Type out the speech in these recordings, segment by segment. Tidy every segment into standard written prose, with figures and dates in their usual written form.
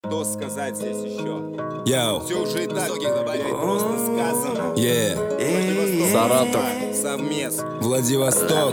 Что сказать здесь еще? Йоу. Все уже и так, блядь, просто сказано. Саратов, Совмест. Владивосток,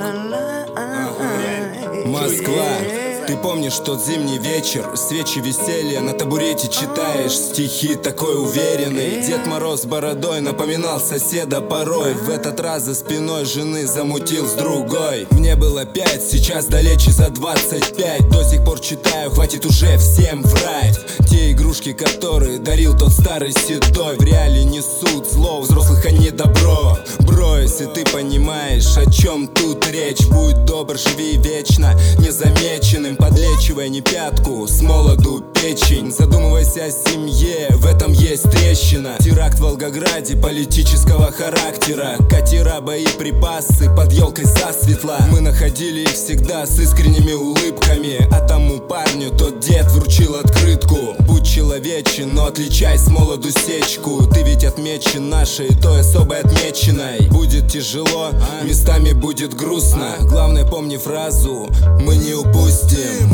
Москва. Ты помнишь тот зимний вечер? Свечи веселья, на табурете читаешь стихи такой уверенный. Дед Мороз с бородой напоминал соседа порой. В этот раз за спиной жены замутил с другой. Мне было 5, сейчас далече за 25. До сих пор читаю, хватит уже всем врать. Те игрушки, которые дарил тот старый седой, в реале несут зло, у взрослых они добро. Бро, если ты понимаешь, о чем тут речь, будь добр, живи вечно, незамеченным, подлечивая не пятку, с молоду печень. Задумывайся о семье, в этом есть трещина. Теракт в Волгограде политического характера. Катера, боеприпасы под елкой засветло. Мы находили их всегда с искренними улыбками. А тому парню тот дед вручил открытку: будь человечен, но отличай с молоду сечку. Ты ведь отмечен нашей той особой отмеченной. Будет тяжело, местами будет грустно. Главное, помни фразу: мы не упустим.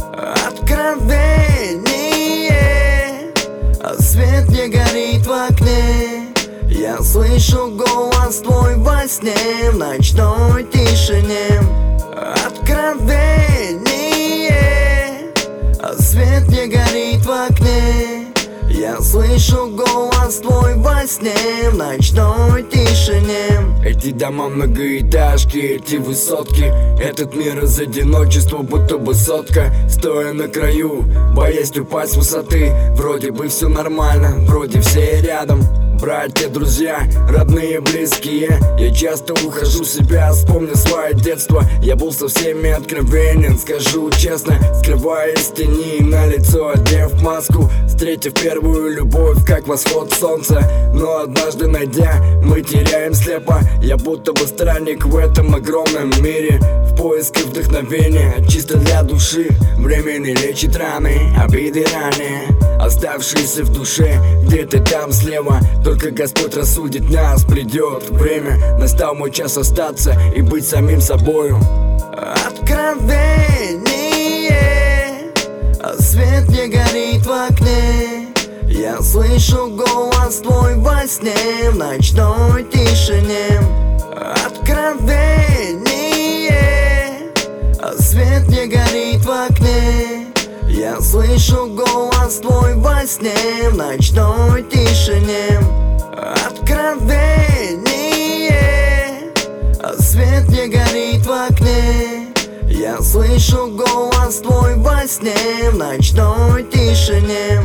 Откровение, а свет не горит в окне. Я слышу голос твой во сне, в ночной тишине. Откровение, а свет не горит в окне. Я слышу голос твой во сне, в ночной тишине. Эти дома многоэтажки, эти высотки, этот мир из одиночества, будто бы сотка. Стоя на краю, боясь упасть с высоты. Вроде бы все нормально, вроде все рядом. Братья, друзья, родные, близкие. Я часто ухожу в себя, вспомню свое детство. Я был со всеми откровенен, скажу честно, скрываясь в тени, на лицо одев маску, встретив первую любовь, как восход солнца. Но однажды найдя, мы теряем слепо. Я будто бы странник в этом огромном мире, в поиске вдохновения, чисто для души. Время не лечит раны, обиды ранее, оставшиеся в душе, где-то там слева. Только Господь рассудит нас, придет время. Настал мой час остаться и быть самим собою. Откровение, а свет не горит в окне. Я слышу голос твой во сне, в ночной тишине. Откровение, а свет не горит в окне. Я слышу голос твой во сне, в ночной тишине. Откровение, а свет не горит в окне. Я слышу голос твой во сне, в ночной тишине.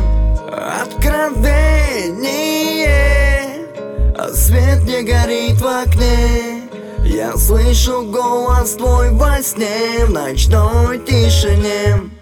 Откровение, а свет не горит в окне. Я слышу голос твой во сне, в ночной тишине.